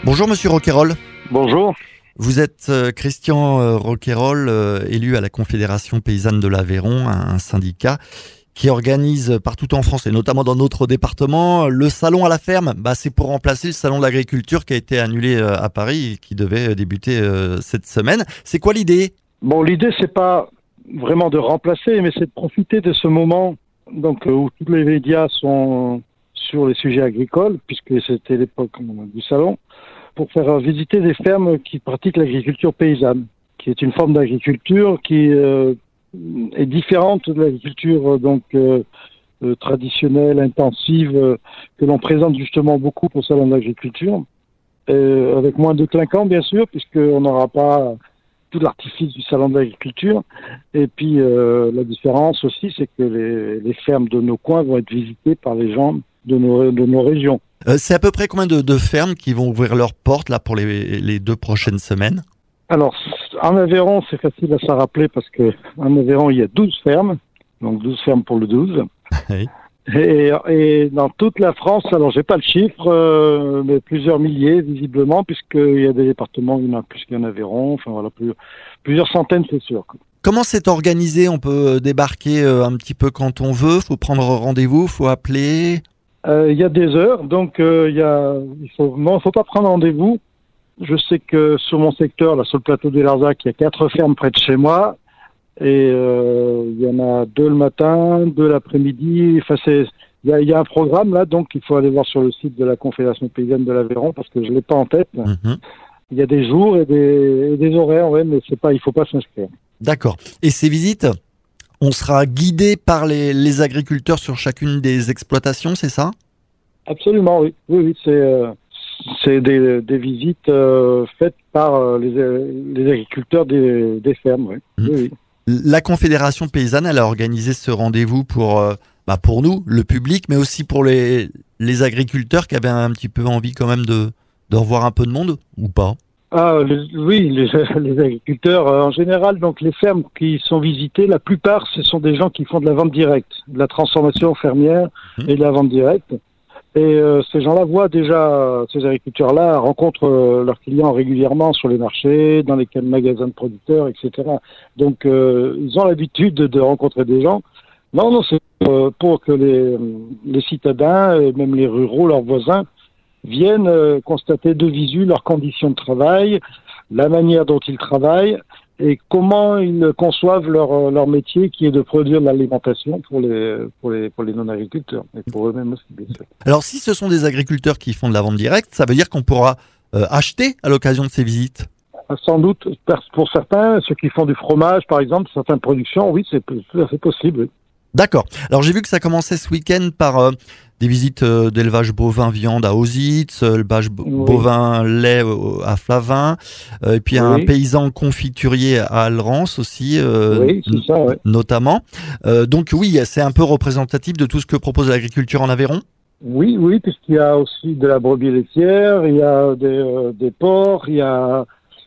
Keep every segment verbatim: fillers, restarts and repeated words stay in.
Bonjour Monsieur Roquayrol. Bonjour. Vous êtes euh, Christian euh, Roquayrol, euh, élu à la Confédération Paysanne de l'Aveyron, un, un syndicat qui organise partout en France et notamment dans notre département le salon à la ferme. Bah, c'est pour remplacer le salon de l'agriculture qui a été annulé euh, à Paris et qui devait débuter euh, cette semaine. C'est quoi l'idée ? Bon, l'idée c'est pas vraiment de remplacer, mais c'est de profiter de ce moment donc où tous les médias sont sur les sujets agricoles, puisque c'était l'époque du salon, pour faire visiter des fermes qui pratiquent l'agriculture paysanne, qui est une forme d'agriculture qui euh, est différente de l'agriculture donc euh, euh, traditionnelle, intensive, euh, que l'on présente justement beaucoup au salon de l'agriculture, euh, avec moins de clinquants bien sûr, puisqu'on n'aura pas tout l'artifice du salon de l'agriculture. Et puis euh, la différence aussi, c'est que les, les fermes de nos coins vont être visitées par les gens de nos, de nos régions. Euh, c'est à peu près combien de, de fermes qui vont ouvrir leurs portes là pour les, les deux prochaines semaines ? Alors, en Aveyron, c'est facile à se rappeler parce que en Aveyron, il y a douze fermes, donc douze fermes pour le douze. Oui. Et, et dans toute la France, alors j'ai pas le chiffre, euh, mais plusieurs milliers visiblement, puisqu'il y a des départements, il y en a plus qu'en Aveyron, enfin voilà, plus, plusieurs centaines, c'est sûr. Comment c'est organisé ? On peut débarquer un petit peu quand on veut, faut prendre rendez-vous, faut appeler ? Euh, il y a des heures, donc euh, il y a, il faut, non, faut pas prendre rendez-vous. Je sais que sur mon secteur, là, sur le plateau des Larzac, il y a quatre fermes près de chez moi, et euh, il y en a deux le matin, deux l'après-midi. Enfin, c'est, il y a, il y a un programme là, donc il faut aller voir sur le site de la Confédération Paysanne de l'Aveyron parce que je l'ai pas en tête. Mmh. Il y a des jours et des, et des horaires, ouais, mais c'est pas, il faut pas s'inscrire. D'accord. Et ces visites, on sera guidé par les, les agriculteurs sur chacune des exploitations, c'est ça ? Absolument, oui. Oui, oui, c'est, euh, c'est des, des visites euh, faites par euh, les, les agriculteurs des, des fermes, oui. Mmh. Oui, oui. La Confédération Paysanne, elle a organisé ce rendez-vous pour, euh, bah pour nous, le public, mais aussi pour les, les agriculteurs qui avaient un petit peu envie quand même de, de revoir un peu de monde, ou pas ? Ah les, oui, les, les agriculteurs euh, en général, donc les fermes qui sont visitées, la plupart, ce sont des gens qui font de la vente directe, de la transformation fermière mmh. et de la vente directe. Et euh, ces gens-là voient déjà, ces agriculteurs-là rencontrent euh, leurs clients régulièrement sur les marchés, dans les magasins de producteurs, et cetera. Donc euh, ils ont l'habitude de, de rencontrer des gens. Non, non, c'est euh, pour que les, les citadins, et même les ruraux, leurs voisins, viennent euh, constater de visu leurs conditions de travail, la manière dont ils travaillent et comment ils conçoivent leur leur métier qui est de produire de l'alimentation pour les pour les pour les non-agriculteurs et pour eux-mêmes aussi bien sûr. Alors si ce sont des agriculteurs qui font de la vente directe, ça veut dire qu'on pourra euh, acheter à l'occasion de ces visites ? Sans doute pour certains, ceux qui font du fromage par exemple, certaines productions, oui, c'est tout à fait possible. Oui. D'accord. Alors j'ai vu que ça commençait ce week-end par euh, des visites euh, d'élevage bovin viande à Ozitz, euh, élevage b- oui. bovin lait euh, à Flavin, euh, et puis oui. un paysan confiturier à Alrance aussi, euh, oui, c'est ça, ouais. notamment. Euh, donc oui, c'est un peu représentatif de tout ce que propose l'agriculture en Aveyron. Oui, oui, puisqu'il y a aussi de la brebis laitière, il y a des, euh, des porcs, il y a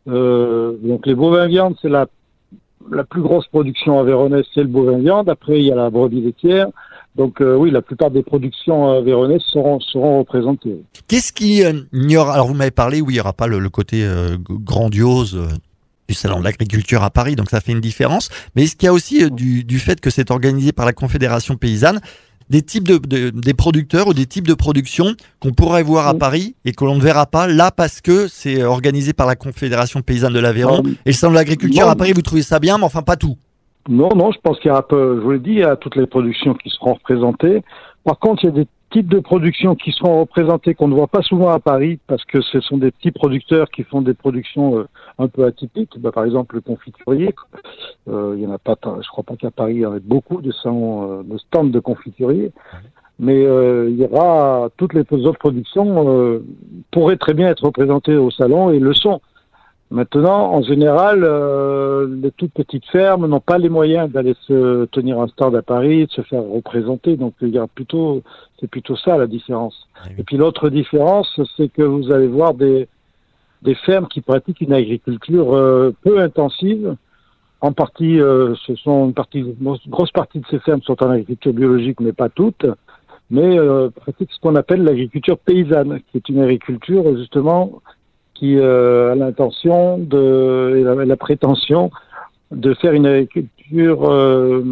euh, donc les bovins viande, c'est la La plus grosse production aveyronnaise, c'est le bovin viande. Après, il y a la brebis laitière. Donc euh, oui, la plupart des productions aveyronnaises seront, seront représentées. Qu'est-ce qu'il euh, y aura ? Alors vous m'avez parlé, oui, il n'y aura pas le, le côté euh, grandiose euh, du salon de l'agriculture à Paris, donc ça fait une différence. Mais est-ce qu'il y a aussi euh, du, du fait que c'est organisé par la Confédération Paysanne, des types de, de des producteurs ou des types de production qu'on pourrait voir à Paris et que l'on ne verra pas là parce que c'est organisé par la Confédération Paysanne de l'Aveyron. Et le salon de l'agriculture non, à Paris, vous trouvez ça bien, mais enfin pas tout. Non, non, je pense qu'il y a un peu, je vous l'ai dit, il y a toutes les productions qui seront représentées. Par contre, il y a des types de productions qui seront représentés qu'on ne voit pas souvent à Paris parce que ce sont des petits producteurs qui font des productions euh, un peu atypiques. Bah, par exemple, le confiturier. Euh, il y en a pas, je crois pas qu'à Paris il y en ait beaucoup de, son, de stands de confiturier. Mais euh, il y aura toutes les autres productions euh, pourraient très bien être représentées au salon et le sont. Maintenant, en général, euh, les toutes petites fermes n'ont pas les moyens d'aller se tenir un stand à Paris, de se faire représenter. Donc, il y a plutôt, c'est plutôt ça la différence. Oui. Et puis l'autre différence, c'est que vous allez voir des des fermes qui pratiquent une agriculture euh, peu intensive. En partie, euh, ce sont une partie, une grosse partie de ces fermes sont en agriculture biologique, mais pas toutes. Mais euh, pratiquent ce qu'on appelle l'agriculture paysanne, qui est une agriculture justement qui euh, a l'intention de, et la, la prétention de faire une agriculture euh,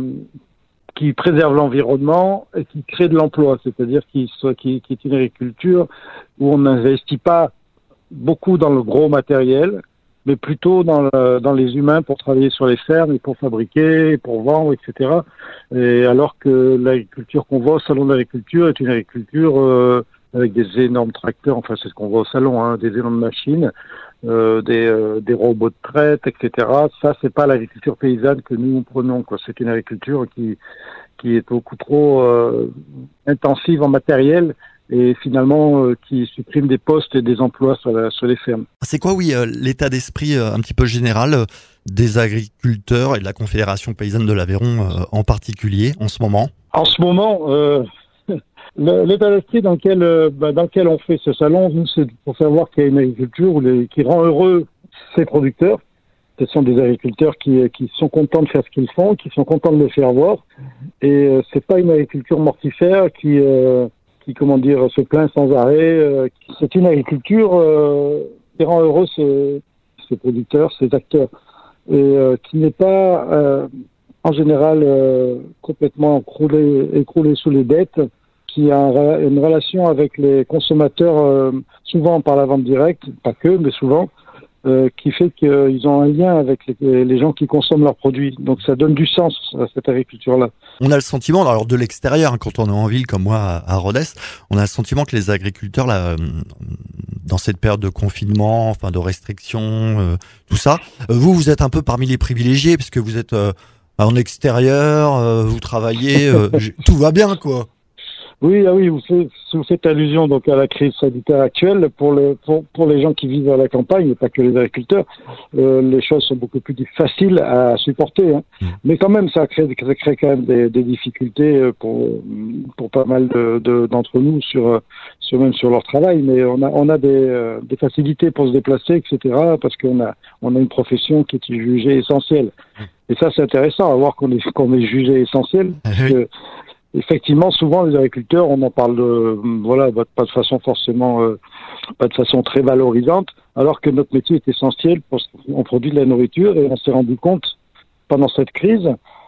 qui préserve l'environnement et qui crée de l'emploi, c'est-à-dire qui, soit, qui, qui est une agriculture où on n'investit pas beaucoup dans le gros matériel, mais plutôt dans, le, dans les humains pour travailler sur les fermes et pour fabriquer, et pour vendre, et cetera. Et alors que l'agriculture qu'on voit au salon de l'agriculture est une agriculture euh, avec des énormes tracteurs, enfin c'est ce qu'on voit au salon, hein, des énormes machines, euh, des, euh, des robots de traite, et cetera. Ça, c'est pas l'agriculture paysanne que nous prenons, quoi. C'est une agriculture qui qui est beaucoup trop euh, intensive en matériel et finalement euh, qui supprime des postes et des emplois sur, la, sur les fermes. C'est quoi, oui, euh, l'état d'esprit euh, un petit peu général euh, des agriculteurs et de la Confédération paysanne de l'Aveyron euh, en particulier en ce moment? En ce moment, euh, le, l'état d'esprit dans lequel, euh, bah, dans lequel on fait ce salon, nous, c'est pour savoir qu'il y a une agriculture où les, qui rend heureux ses producteurs. Ce sont des agriculteurs qui, qui sont contents de faire ce qu'ils font, qui sont contents de le faire voir. Et euh, c'est pas une agriculture mortifère qui, euh, qui comment dire, se plaint sans arrêt. Euh, c'est une agriculture euh, qui rend heureux ses, ses producteurs, ses acteurs, et euh, qui n'est pas euh, en général euh, complètement écroulé, écroulé sous les dettes, qui a un, une relation avec les consommateurs, euh, souvent par la vente directe, pas que, mais souvent. Euh, qui fait qu'ils ont un lien avec les, les gens qui consomment leurs produits. Donc ça donne du sens à cette agriculture-là. On a le sentiment, alors de l'extérieur, hein, quand on est en ville comme moi à, à Rodez, on a le sentiment que les agriculteurs, là, dans cette période de confinement, enfin de restrictions, euh, tout ça, euh, vous, vous êtes un peu parmi les privilégiés, parce que vous êtes euh, en extérieur, euh, vous travaillez, euh, tout va bien, quoi. Oui, ah oui, vous faites, vous faites allusion donc à la crise sanitaire actuelle. Pour, le, pour, pour les gens qui vivent à la campagne, et pas que les agriculteurs, euh, les choses sont beaucoup plus faciles à supporter. Hein. Mmh. Mais quand même, ça crée, ça crée quand même des, des difficultés pour, pour pas mal de, de, d'entre nous, sur, sur même sur leur travail. Mais on a, on a des, des facilités pour se déplacer, et cetera, parce qu'on a, on a une profession qui est jugée essentielle. Mmh. Et ça, c'est intéressant à voir qu'on est, qu'on est jugé essentiel. Parce que, effectivement, souvent les agriculteurs, on en parle de, voilà, pas de façon forcément, euh, pas de façon très valorisante, alors que notre métier est essentiel parce qu'on produit de la nourriture et on s'est rendu compte pendant cette crise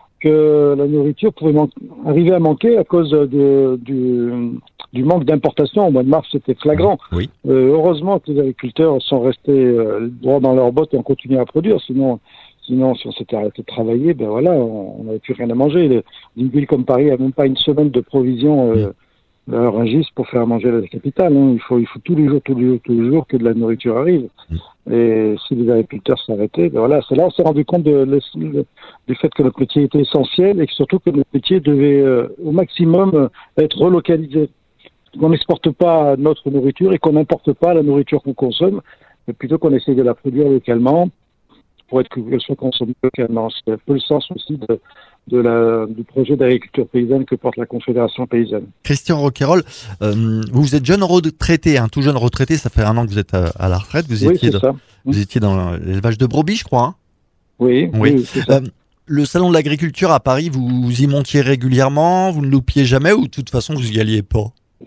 que la nourriture pouvait man- arriver à manquer à cause de, du, du manque d'importation. Au mois de mars, c'était flagrant. Oui. Euh, heureusement que les agriculteurs sont restés euh, droit dans leurs bottes et ont continué à produire, sinon. Sinon, si on s'était arrêté de travailler, ben voilà, on n'avait plus rien à manger. Une ville comme Paris n'a même pas une semaine de provisions euh, mmh. à Rungis pour faire manger la capitale. Hein. Il faut, il faut tous les jours, tous les jours, tous les jours que de la nourriture arrive. Mmh. Et si les agriculteurs s'arrêtaient, ben voilà, c'est là où on s'est rendu compte de, de, de, du fait que notre métier était essentiel et que surtout que notre métier devait euh, au maximum euh, être relocalisé. Qu'on n'exporte pas notre nourriture et qu'on n'importe pas la nourriture qu'on consomme, mais plutôt qu'on essaye de la produire localement, pour être qu'elle soit consommée localement. C'est un peu le sens aussi de, de la, du projet d'agriculture paysanne que porte la Confédération paysanne. Christian Roquayrol, euh, vous êtes jeune retraité, hein, tout jeune retraité, ça fait un an que vous êtes à, à la retraite. Vous oui, étiez, c'est dans, ça. Vous étiez dans l'élevage de brebis, je crois. Hein. Oui, oui, oui, c'est ça. Euh, le salon de l'agriculture à Paris, vous, vous y montiez régulièrement, vous ne loupiez jamais ou de toute façon vous y alliez pas?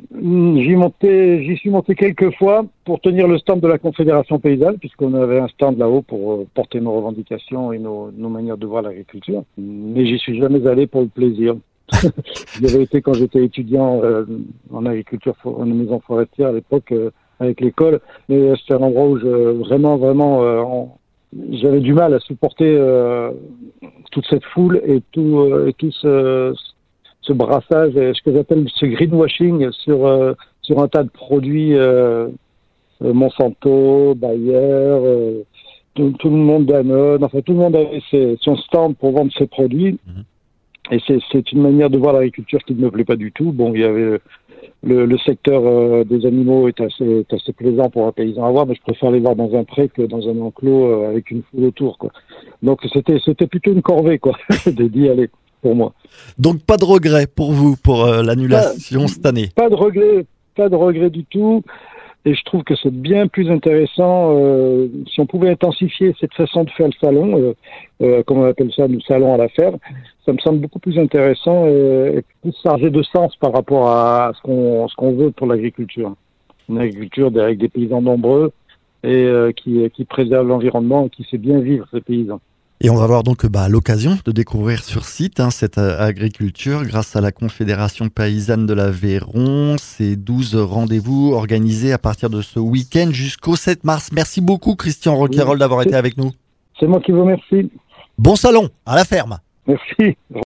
J'y montais, j'y suis monté quelques fois pour tenir le stand de la Confédération paysanne, puisqu'on avait un stand là-haut pour porter nos revendications et nos, nos manières de voir l'agriculture. Mais j'y suis jamais allé pour le plaisir. J'avais été quand j'étais étudiant euh, en agriculture, en maison forestière à l'époque euh, avec l'école. Mais c'était un endroit où je, vraiment, vraiment, euh, en, j'avais du mal à supporter euh, toute cette foule et tout, euh, et tout ce ce brassage, ce que j'appelle ce greenwashing sur euh, sur un tas de produits, euh, euh, Monsanto, Bayer, euh, tout, tout le monde Danone, enfin tout le monde avait ses, son stand pour vendre ses produits. Mmh. Et c'est, c'est une manière de voir l'agriculture qui ne me plaît pas du tout. Bon, il y avait le, le secteur euh, des animaux est assez, est assez plaisant pour un paysan à voir, mais je préfère les voir dans un pré que dans un enclos euh, avec une foule autour, quoi. Donc c'était c'était plutôt une corvée, quoi, d'y aller. Pour moi. Donc pas de regret pour vous pour euh, l'annulation pas, cette année. Pas de regret, pas de regret du tout. Et je trouve que c'est bien plus intéressant euh, si on pouvait intensifier cette façon de faire le salon, euh, euh, comme on appelle ça, le salon à la ferme. Ça me semble beaucoup plus intéressant et, et plus chargé de sens par rapport à ce qu'on, ce qu'on veut pour l'agriculture. Une agriculture avec des paysans nombreux et euh, qui, qui préserve l'environnement et qui sait bien vivre, ces paysans. Et on va avoir donc bah, l'occasion de découvrir sur site hein, cette euh, agriculture grâce à la Confédération paysanne de l'Aveyron. Ces douze rendez-vous organisés à partir de ce week-end jusqu'au sept mars. Merci beaucoup Christian Roquayrol d'avoir été avec nous. C'est moi qui vous remercie. Bon salon, à la ferme. Merci.